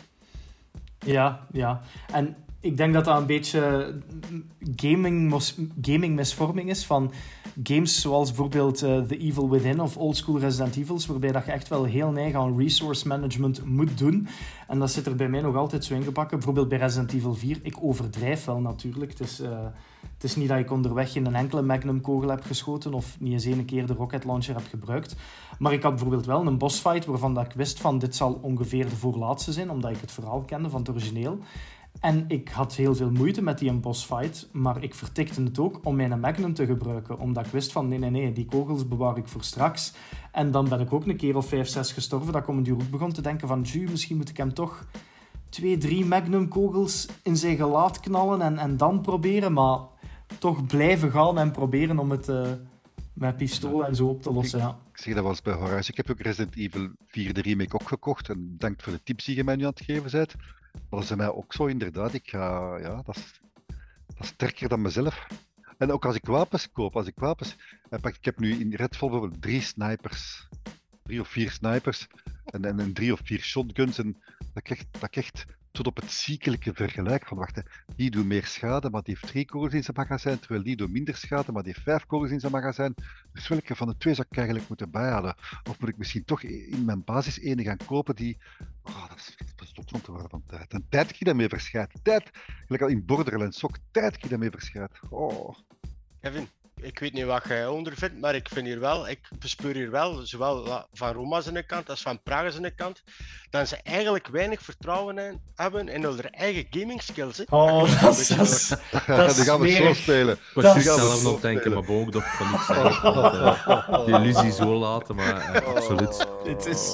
Ja, ja. En ik denk dat dat een beetje gaming, gaming misvorming is van games zoals bijvoorbeeld uh, The Evil Within of Old School Resident Evils, waarbij dat je echt wel heel neig aan resource management moet doen. En dat zit er bij mij nog altijd zo ingebakken. Bijvoorbeeld bij Resident Evil vier. Ik overdrijf wel natuurlijk. Het is, uh, het is niet dat ik onderweg in een enkele Magnum kogel heb geschoten of niet eens één keer de rocket launcher heb gebruikt. Maar ik had bijvoorbeeld wel een bossfight waarvan dat ik wist van dit zal ongeveer de voorlaatste zijn, omdat ik het verhaal kende van het origineel. En ik had heel veel moeite met die bossfight, maar ik vertikte het ook om mijn Magnum te gebruiken, omdat ik wist van nee, nee, nee, die kogels bewaar ik voor straks. En dan ben ik ook een keer of vijf, zes gestorven, dat ik om een duur ook begon te denken van ju, misschien moet ik hem toch twee, drie Magnum kogels in zijn gelaat knallen en, en dan proberen, maar toch blijven gaan en proberen om het uh, met pistool en zo op te lossen, ja. Ik zeg dat was bij Horizon. Ik heb ook Resident Evil vier de remake ook gekocht en dank voor de tips die je mij nu aan het geven bent. Maar dat is bij mij ook zo inderdaad. Ik ga, ja, dat is, dat is sterker dan mezelf. En ook als ik wapens koop, als ik wapens... Ik heb nu in Redfall bijvoorbeeld drie snipers. Drie of vier snipers. En, en, en drie of vier shotguns. En dat ik echt, dat ik echt tot op het ziekelijke vergelijk van, wacht, hè, die doet meer schade, maar die heeft drie kogels in zijn magazijn, terwijl die doet minder schade, maar die heeft vijf kogels in zijn magazijn. Dus welke van de twee zou ik eigenlijk moeten bijhalen? Of moet ik misschien toch in mijn basis ene gaan kopen die... Oh, dat is bestot om te worden van tijd. En tijd je daarmee verschijt. Tijd, gelijk al in Borderlands ook, tijd je daarmee verschijt. Oh. Kevin, ik weet niet wat jij ondervindt, maar ik vind hier wel, ik bespeur hier wel, zowel van Roma zijn kant als van Praga zijn kant, dat ze eigenlijk weinig vertrouwen in, hebben in hun eigen gaming skills. Hè. Oh, dat is... Dat is, dat is die gaan we zo spelen. Ik was er zelf nog denken, maar ook dat van niet zeggen. Dat, uh, die illusie zo laten, maar uh, absoluut. Dit is...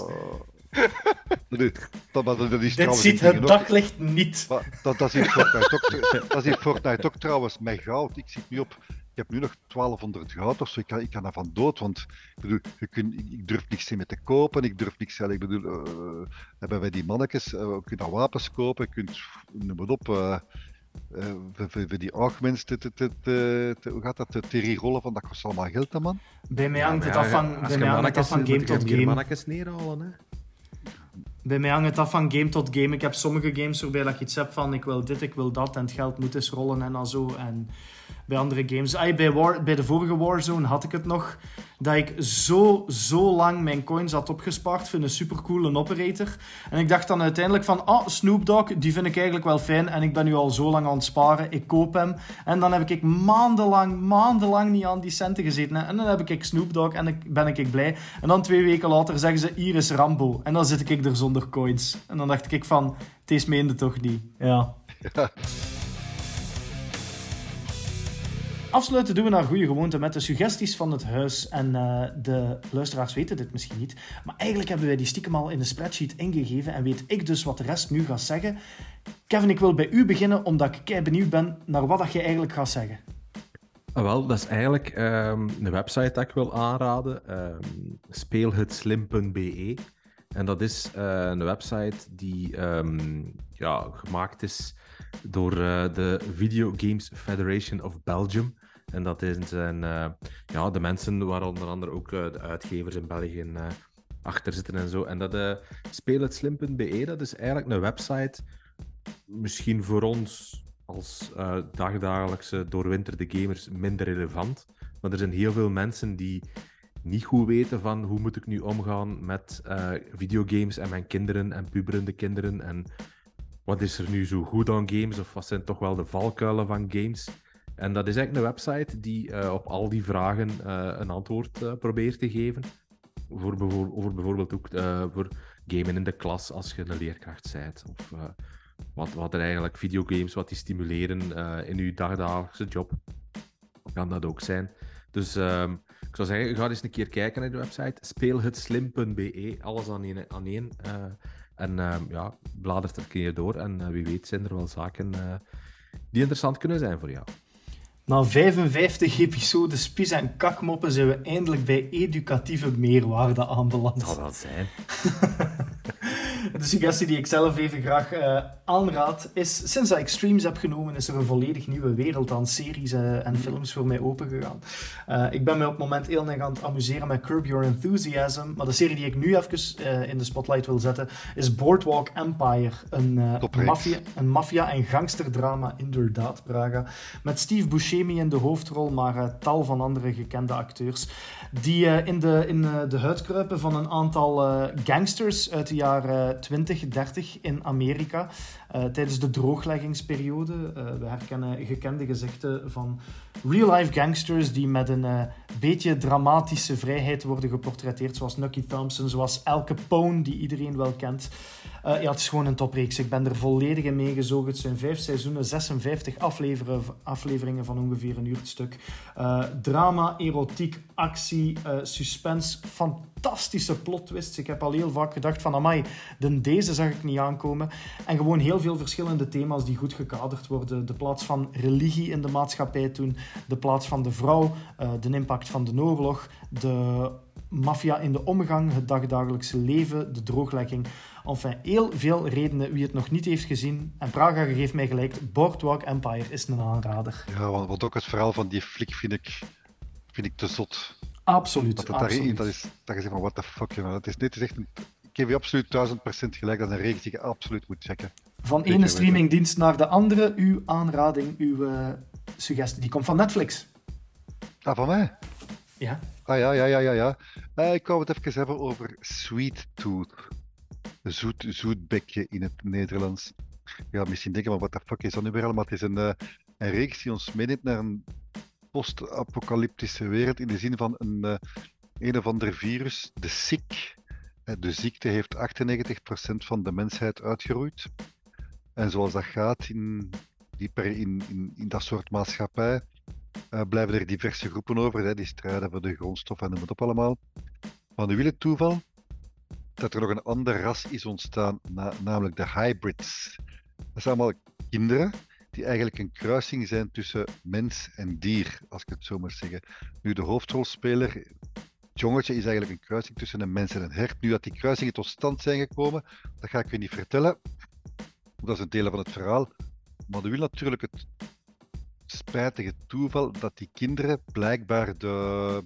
Dat, dat, dat, dat is Dit ziet het daglicht niet. Maar, dat, dat, is in Fortnite ook, dat is in Fortnite ook trouwens met goud. Ik zit nu op... Ik heb nu nog twaalfhonderd goud of zo. Ik kan, ik kan daarvan dood, want ik, bedoel, je kunt, ik durf niks meer te kopen. Ik durf niks... Ik bedoel, uh, hebben wij die mannetjes... Uh, je kunt dan wapens kopen, je kunt... Noem het op... Uh, uh, voor, voor die augments te, te, te, te, te... Hoe gaat dat? Te re-rollen van dat kost allemaal geld, hè, man? Bij mij hangt het af van, bij mij hangt het af van game tot game. Mannetjes neerhalen, hè? Bij mij hangt het af van game tot game. Ik heb sommige games waarbij dat ik iets heb van ik wil dit, ik wil dat en het geld moet eens rollen en al zo. En bij andere games... Ay, bij, War, bij de vorige Warzone had ik het nog dat ik zo, zo lang mijn coins had opgespaard voor een supercoole operator. En ik dacht dan uiteindelijk van, ah, Snoop Dogg, die vind ik eigenlijk wel fijn en ik ben nu al zo lang aan het sparen, ik koop hem. En dan heb ik maandenlang, maandenlang niet aan die centen gezeten. En dan heb ik Snoop Dogg en ik, ben ik blij. En dan twee weken later zeggen ze, hier is Rambo. En dan zit ik er zonder coins. En dan dacht ik van, deze meende toch niet. Ja. Ja. Afsluiten doen we naar goede gewoonte met de suggesties van het huis. En uh, de luisteraars weten dit misschien niet. Maar eigenlijk hebben wij die stiekem al in de spreadsheet ingegeven. En weet ik dus wat de rest nu gaat zeggen. Kevin, ik wil bij u beginnen, omdat ik kei benieuwd ben naar wat dat je eigenlijk gaat zeggen. Ah, wel, dat is eigenlijk um, een website dat ik wil aanraden. Um, speelhetslim punt be. En dat is uh, een website die um, ja, gemaakt is door uh, de Video Games Federation of Belgium. En dat zijn uh, ja, de mensen waar onder andere ook uh, de uitgevers in België uh, achter zitten en zo. En dat uh, speelhetslim punt be, dat is eigenlijk een website, misschien voor ons als uh, dagdagelijkse doorwinterde gamers minder relevant. Maar er zijn heel veel mensen die niet goed weten van hoe moet ik nu omgaan met uh, videogames en mijn kinderen en puberende kinderen en wat is er nu zo goed aan games of wat zijn toch wel de valkuilen van games. En dat is eigenlijk een website die uh, op al die vragen uh, een antwoord uh, probeert te geven. Voor, bevo- voor bijvoorbeeld ook uh, voor gamen in de klas als je een leerkracht bent. Of uh, wat, wat er eigenlijk videogames wat die stimuleren uh, in je dagdagelijkse job. Kan dat ook zijn. Dus um, ik zou zeggen, ga eens een keer kijken naar de website. speelhetslim punt be. Alles aan één. Aan één. Uh, En uh, ja, bladert er een keer door en uh, wie weet zijn er wel zaken uh, die interessant kunnen zijn voor jou. Na vijfenvijftig episodes Pies en Kakmoppen zijn we eindelijk bij educatieve meerwaarde aanbeland. Dat zal wel zijn. De suggestie die ik zelf even graag uh, aanraad is, sinds ik Extremes heb genomen, is er een volledig nieuwe wereld aan series uh, en films voor mij opengegaan. Uh, ik ben mij op het moment heel erg aan het amuseren met Curb Your Enthusiasm, maar de serie die ik nu even uh, in de spotlight wil zetten is Boardwalk Empire, een uh, maffia- een maffia- en gangsterdrama, inderdaad, Braga, met Steve Buscemi in de hoofdrol, maar uh, tal van andere gekende acteurs, die uh, in, de, in uh, de huid kruipen van een aantal uh, gangsters uit de jaren twintig, dertig in Amerika, uh, tijdens de droogleggingsperiode. Uh, we herkennen gekende gezichten van real-life gangsters die met een uh, beetje dramatische vrijheid worden geportretteerd, zoals Nucky Thompson, zoals Al Capone, die iedereen wel kent. Uh, ja, het is gewoon een topreeks. Ik ben er volledig in meegezogen. Het zijn vijf seizoenen, zesenvijftig afleveren, afleveringen van ongeveer een uur het stuk. Uh, drama, erotiek, actie, uh, suspense, fantastische plot twists. Ik heb al heel vaak gedacht van, amai, de deze zag ik niet aankomen. En gewoon heel veel verschillende thema's die goed gekaderd worden. De plaats van religie in de maatschappij toen, de plaats van de vrouw, uh, de impact van de oorlog, de maffia in de omgang, het dagdagelijkse leven, de drooglegging. Enfin, heel veel redenen wie het nog niet heeft gezien. En Braga geeft mij gelijk, Boardwalk Empire is een aanrader. Ja, want, want ook het verhaal van die flik vind ik, vind ik te zot. Absoluut, dat het absoluut. Daarin, dat is, dat je zegt van, what the fuck, jongen. Dat is, dit is echt een, ik geef je absoluut duizend procent gelijk, dat is een reeks die je absoluut moet checken. Van Zeker ene streamingdienst naar de andere, uw aanrading, uw uh, suggestie, die komt van Netflix. Ah, van mij? Ja. Ah ja, ja, ja, ja. ja. Uh, ik wou het even hebben over Sweet Tooth. Zoet, zoetbekje in het Nederlands. Ja, misschien denken we, wat de fuck is dat nu weer allemaal? Het is een, uh, een reeks die ons meeneemt naar een post-apocalyptische wereld, in de zin van een, uh, een of ander virus, de ziek. Uh, de ziekte heeft achtennegentig procent van de mensheid uitgeroeid. En zoals dat gaat in, die per, in, in, in dat soort maatschappij, uh, blijven er diverse groepen over, hè, die strijden voor de grondstof en noem het op allemaal. Maar nu wil het toeval dat er nog een ander ras is ontstaan, na, namelijk de hybrids. Dat zijn allemaal kinderen die eigenlijk een kruising zijn tussen mens en dier, als ik het zo moet zeggen. Nu, de hoofdrolspeler, het jongetje, is eigenlijk een kruising tussen een mens en een hert. Nu dat die kruisingen tot stand zijn gekomen, dat ga ik u niet vertellen. Dat is een deel van het verhaal. Maar er wil natuurlijk het spijtige toeval dat die kinderen blijkbaar de...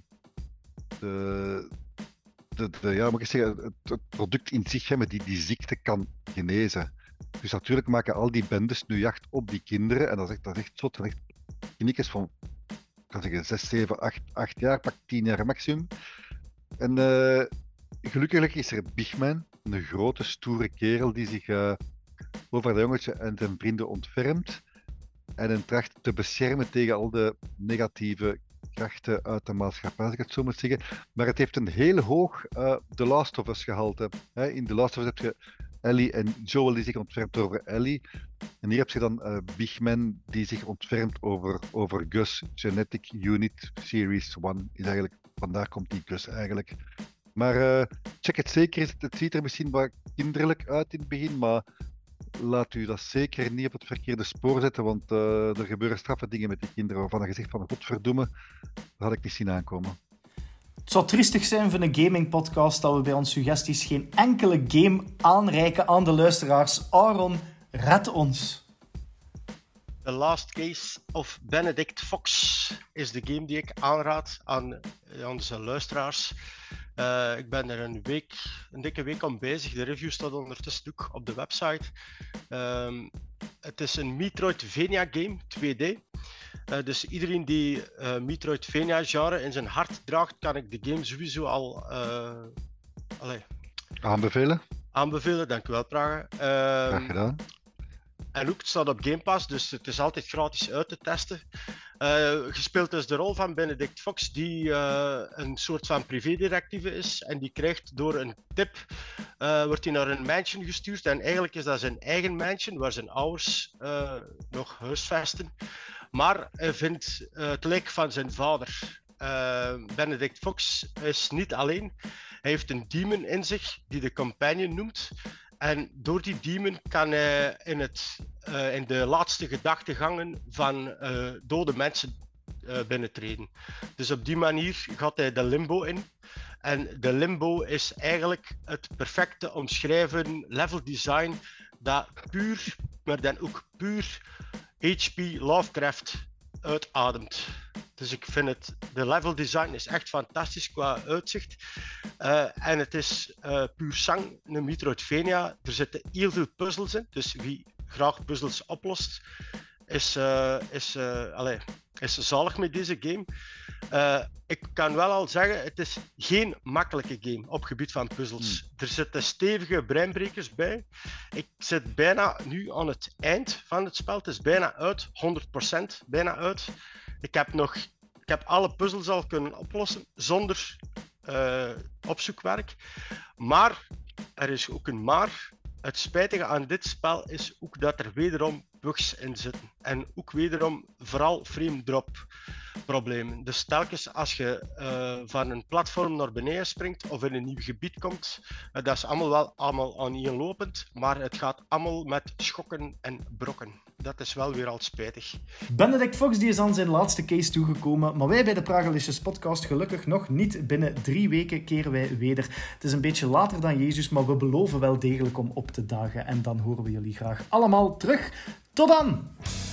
de De, de, ja, moet ik zeggen, het, het product in zich hebben die die ziekte kan genezen. Dus natuurlijk maken al die bendes nu jacht op die kinderen. En dat is echt, dat is echt zot. Dat is echt kindertjes van, ik kan zeggen, zes, zeven, acht jaar, pak tien jaar maximum. En uh, gelukkig is er Big Man, een grote, stoere kerel die zich uh, over dat jongetje en zijn vrienden ontfermt. En hen tracht te beschermen tegen al de negatieve krachten uit de maatschappij, als ik het zo moet zeggen. Maar het heeft een heel hoog uh, The Last of Us gehalte. He, in The Last of Us heb je Ellie en Joel die zich ontfermt over Ellie. En hier heb je dan uh, Big Man die zich ontfermt over, over Gus. Genetic Unit Series één is eigenlijk, vandaar komt die Gus eigenlijk. Maar uh, check het zeker, het ziet er misschien wat kinderlijk uit in het begin, maar laat u dat zeker niet op het verkeerde spoor zetten, want uh, er gebeuren straffe dingen met die kinderen waarvan je zegt van godverdomme, dat had ik niet zien aankomen. Het zou triestig zijn voor een gaming-podcast dat we bij onze suggesties geen enkele game aanreiken aan de luisteraars. Aaron, red ons. The Last Case of Benedict Fox is de game die ik aanraad aan onze luisteraars. Uh, ik ben er een week, een dikke week aan bezig. De review staat ondertussen ook op de website. Um, het is een Metroidvania game, twee D. Uh, dus iedereen die uh, Metroidvania genre in zijn hart draagt, kan ik de game sowieso al uh, allez, aanbevelen. Aanbevelen, dankjewel Praga. Um, Graag gedaan. En ook, het staat op Game Pass, dus het is altijd gratis uit te testen. Uh, gespeeld is de rol van Benedict Fox, die uh, een soort van privédetectieve is. En die krijgt door een tip, uh, wordt hij naar een mansion gestuurd. En eigenlijk is dat zijn eigen mansion, waar zijn ouders uh, nog huisvesten. Maar hij vindt uh, het lijk van zijn vader. Uh, Benedict Fox is niet alleen. Hij heeft een demon in zich, die de Companion noemt. En door die demon kan hij in, het, uh, in de laatste gedachtegangen van uh, dode mensen uh, binnentreden. Dus op die manier gaat hij de limbo in. En de limbo is eigenlijk het perfecte omschrijven level design dat puur, maar dan ook puur H P Lovecraft uitademt. Dus ik vind het, de level design is echt fantastisch qua uitzicht. Uh, en het is uh, puur sang, een Metroidvania. Er zitten heel veel puzzels in, dus wie graag puzzels oplost, is, uh, is, uh, allez, is zalig met deze game. Uh, ik kan wel al zeggen, het is geen makkelijke game op gebied van puzzels. Hmm. Er zitten stevige breinbrekers bij. Ik zit bijna nu aan het eind van het spel. Het is bijna uit, honderd procent bijna uit. Ik heb nog, ik heb alle puzzels al kunnen oplossen zonder uh, opzoekwerk. Maar, er is ook een maar. Het spijtige aan dit spel is ook dat er wederom bugs in zitten. En ook wederom vooral frame drop problemen. Dus telkens als je uh, van een platform naar beneden springt of in een nieuw gebied komt, uh, dat is allemaal wel allemaal aaneenlopend, maar het gaat allemaal met schokken en brokken. Dat is wel weer al spijtig. Benedict Fox die is aan zijn laatste case toegekomen, maar wij bij de Pragelicious podcast gelukkig nog niet. Binnen drie weken keren wij weder. Het is een beetje later dan Jezus, maar we beloven wel degelijk om op te dagen. En dan horen we jullie graag allemaal terug. Tot dan!